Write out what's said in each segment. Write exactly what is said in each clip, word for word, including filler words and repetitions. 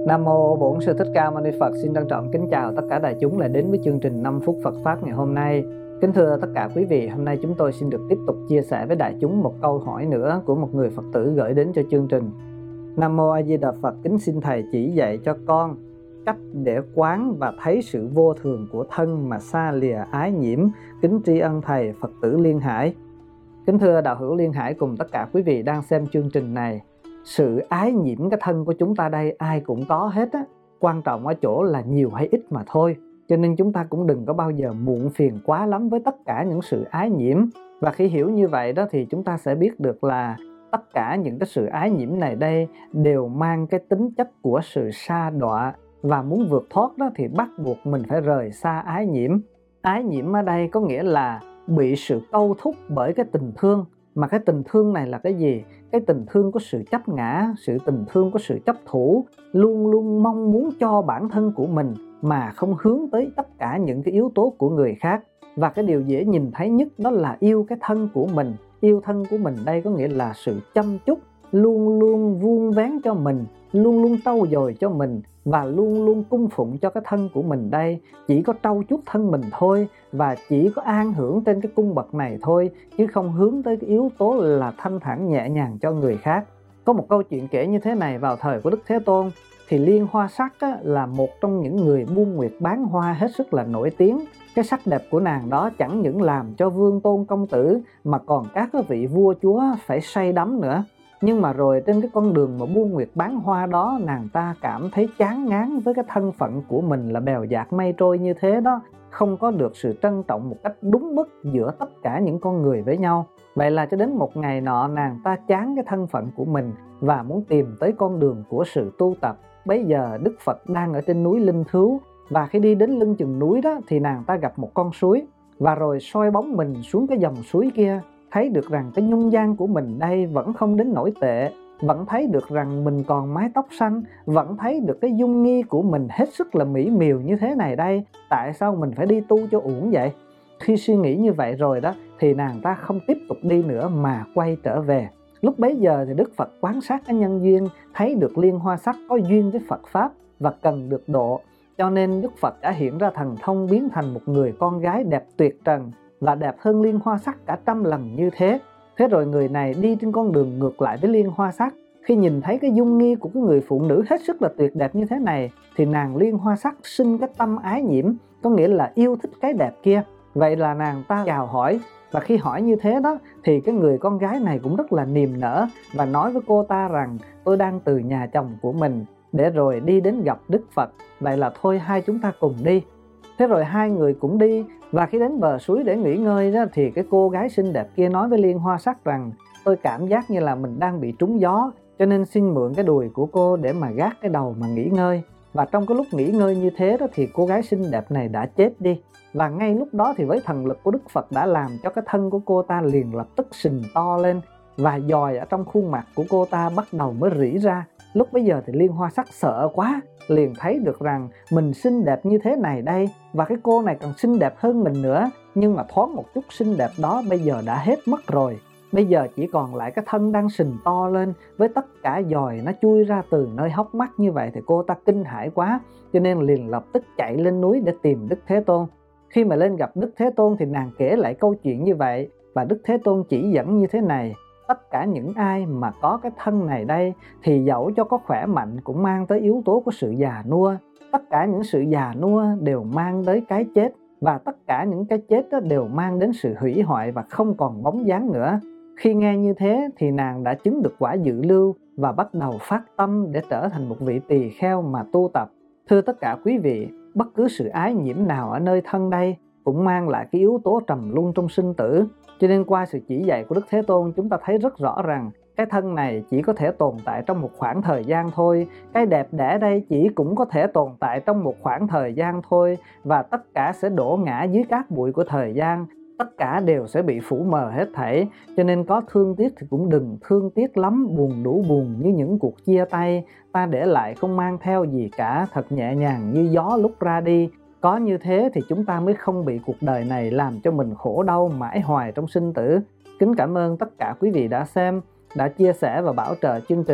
Nam Mô Bổn Sư Thích Ca Mâu Ni Phật. Xin trân trọng kính chào tất cả đại chúng lại đến với chương trình năm phút Phật Pháp ngày hôm nay. Kính thưa tất cả quý vị, hôm nay chúng tôi xin được tiếp tục chia sẻ với đại chúng một câu hỏi nữa của một người Phật tử gửi đến cho chương trình. Nam Mô A Di Đà Phật. Kính xin Thầy chỉ dạy cho con cách để quán và thấy sự vô thường của thân mà xa lìa ái nhiễm. Kính tri ân Thầy. Phật tử Liên Hải. Kính thưa đạo hữu Liên Hải cùng tất cả quý vị đang xem chương trình này, sự ái nhiễm cái thân của chúng ta đây ai cũng có hết á. Quan trọng ở chỗ là nhiều hay ít mà thôi. Cho nên chúng ta cũng đừng có bao giờ muộn phiền quá lắm với tất cả những sự ái nhiễm. Và khi hiểu như vậy đó thì chúng ta sẽ biết được là tất cả những cái sự ái nhiễm này đây đều mang cái tính chất của sự sa đọa. Và muốn vượt thoát đó thì bắt buộc mình phải rời xa ái nhiễm. Ái nhiễm ở đây có nghĩa là bị sự câu thúc bởi cái tình thương. Mà cái tình thương này là cái gì? Cái tình thương có sự chấp ngã, sự tình thương có sự chấp thủ, luôn luôn mong muốn cho bản thân của mình mà không hướng tới tất cả những cái yếu tố của người khác. Và cái điều dễ nhìn thấy nhất đó là yêu cái thân của mình. Yêu thân của mình đây có nghĩa là sự chăm chút, luôn luôn vuông vén cho mình, luôn luôn trau dồi cho mình và luôn luôn cung phụng cho cái thân của mình đây. Chỉ có trau chuốt thân mình thôi và chỉ có an hưởng trên cái cung bậc này thôi, chứ không hướng tới cái yếu tố là thanh thản nhẹ nhàng cho người khác. Có một câu chuyện kể như thế này, vào thời của Đức Thế Tôn thì Liên Hoa Sắc á, là một trong những người buôn nguyệt bán hoa hết sức là nổi tiếng. Cái sắc đẹp của nàng đó chẳng những làm cho vương tôn công tử mà còn các cái vị vua chúa phải say đắm nữa. Nhưng mà rồi trên cái con đường mà buôn nguyệt bán hoa đó, nàng ta cảm thấy chán ngán với cái thân phận của mình là bèo dạt mây trôi như thế đó, không có được sự trân trọng một cách đúng mức giữa tất cả những con người với nhau. Vậy là cho đến một ngày nọ nàng ta chán cái thân phận của mình và muốn tìm tới con đường của sự tu tập. Bấy giờ Đức Phật đang ở trên núi Linh Thứu, và khi đi đến lưng chừng núi đó thì nàng ta gặp một con suối, và rồi soi bóng mình xuống cái dòng suối kia, thấy được rằng cái nhung nhan của mình đây vẫn không đến nổi tệ, vẫn thấy được rằng mình còn mái tóc xanh, vẫn thấy được cái dung nghi của mình hết sức là mỹ miều như thế này đây. Tại sao mình phải đi tu cho uổng vậy? Khi suy nghĩ như vậy rồi đó thì nàng ta không tiếp tục đi nữa mà quay trở về. Lúc bấy giờ thì Đức Phật quan sát cái nhân duyên, thấy được Liên Hoa Sắc có duyên với Phật Pháp và cần được độ. Cho nên Đức Phật đã hiện ra thần thông biến thành một người con gái đẹp tuyệt trần và đẹp hơn Liên Hoa Sắc cả trăm lần như thế. Thế rồi người này đi trên con đường ngược lại với Liên Hoa Sắc. Khi nhìn thấy cái dung nghi của cái người phụ nữ hết sức là tuyệt đẹp như thế này thì nàng Liên Hoa Sắc sinh cái tâm ái nhiễm, có nghĩa là yêu thích cái đẹp kia. Vậy là nàng ta chào hỏi, và khi hỏi như thế đó thì cái người con gái này cũng rất là niềm nở và nói với cô ta rằng tôi đang từ nhà chồng của mình để rồi đi đến gặp Đức Phật. Vậy là thôi hai chúng ta cùng đi. Thế rồi hai người cũng đi, và khi đến bờ suối để nghỉ ngơi đó thì cái cô gái xinh đẹp kia nói với Liên Hoa Sắc rằng tôi cảm giác như là mình đang bị trúng gió, cho nên xin mượn cái đùi của cô để mà gác cái đầu mà nghỉ ngơi. Và trong cái lúc nghỉ ngơi như thế đó thì cô gái xinh đẹp này đã chết đi. Và ngay lúc đó thì với thần lực của Đức Phật đã làm cho cái thân của cô ta liền lập tức sình to lên, và giòi ở trong khuôn mặt của cô ta bắt đầu mới rỉ ra. Lúc bấy giờ thì Liên Hoa Sắc sợ quá, liền thấy được rằng mình xinh đẹp như thế này đây, và cái cô này còn xinh đẹp hơn mình nữa. Nhưng mà thoáng một chút xinh đẹp đó bây giờ đã hết mất rồi. Bây giờ chỉ còn lại cái thân đang sình to lên, với tất cả giòi nó chui ra từ nơi hốc mắt như vậy thì cô ta kinh hãi quá, cho nên liền lập tức chạy lên núi để tìm Đức Thế Tôn. Khi mà lên gặp Đức Thế Tôn thì nàng kể lại câu chuyện như vậy, và Đức Thế Tôn chỉ dẫn như thế này: tất cả những ai mà có cái thân này đây thì dẫu cho có khỏe mạnh cũng mang tới yếu tố của sự già nua. Tất cả những sự già nua đều mang tới cái chết, và tất cả những cái chết đó đều mang đến sự hủy hoại và không còn bóng dáng nữa. Khi nghe như thế thì nàng đã chứng được quả dự lưu và bắt đầu phát tâm để trở thành một vị tỳ kheo mà tu tập. Thưa tất cả quý vị, bất cứ sự ái nhiễm nào ở nơi thân đây cũng mang lại cái yếu tố trầm luân trong sinh tử. Cho nên qua sự chỉ dạy của Đức Thế Tôn, chúng ta thấy rất rõ rằng cái thân này chỉ có thể tồn tại trong một khoảng thời gian thôi. Cái đẹp đẽ đây chỉ cũng có thể tồn tại trong một khoảng thời gian thôi, và tất cả sẽ đổ ngã dưới cát bụi của thời gian. Tất cả đều sẽ bị phủ mờ hết thảy. Cho nên có thương tiếc thì cũng đừng thương tiếc lắm, buồn đủ buồn như những cuộc chia tay. Ta để lại không mang theo gì cả, thật nhẹ nhàng như gió lúc ra đi. Có như thế thì chúng ta mới không bị cuộc đời này làm cho mình khổ đau mãi hoài trong sinh tử. Kính cảm ơn tất cả quý vị đã xem, đã chia sẻ và bảo trợ chương trình.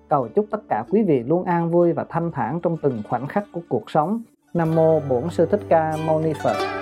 Cầu chúc tất cả quý vị luôn an vui và thanh thản trong từng khoảnh khắc của cuộc sống. Nam mô Bổn Sư Thích Ca Mâu Ni Phật.